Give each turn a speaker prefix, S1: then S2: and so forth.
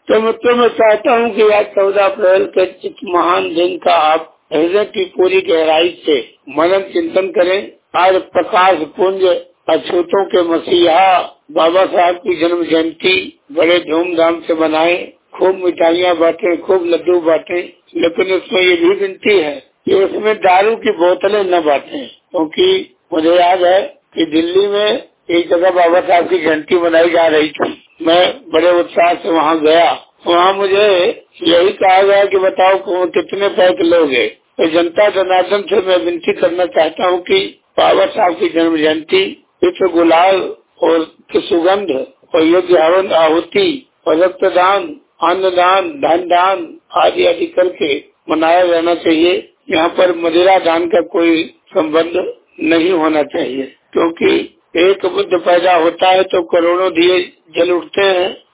S1: तो मित्रों मैं चाहता हूँ कि आज 14 अप्रैल के इस महान दिन का आप हृदय की पूरी गहराई से मनन चिंतन करें। आज प्रकाश पुंज अछूतों के मसीहा बाबा साहब की जन्म जयंती बड़े धूमधाम से मनाएं, खूब मिठाइयाँ बांटें, खूब लड्डू बांटें, लेकिन उसमें ये भी विनती है कि उसमें दारू की बोतलें न बांटें, क्योंकि मुझे याद है कि दिल्ली में एक जगह बाबा साहब की जयंती मनाई जा रही थी। मैं बड़े उत्साह से वहाँ गया। वहाँ मुझे यही कहा गया कि बताओ कितने पैक लोगे। तो जनता जनार्दन से मैं विनती करना चाहता हूँ कि बाबा साहब की जन्म जयंती विश्व गुलाल और की सुगंध और योग्य हवन आहुति और रक्तदान, अन्नदान, धन दान आदि आदि करके मनाया जाना चाहिए। यहाँ पर मदिरा दान का कोई संबंध नहीं होना चाहिए, क्योंकि एक बुद्ध पैदा होता है तो करोड़ों दिए जल उठते हैं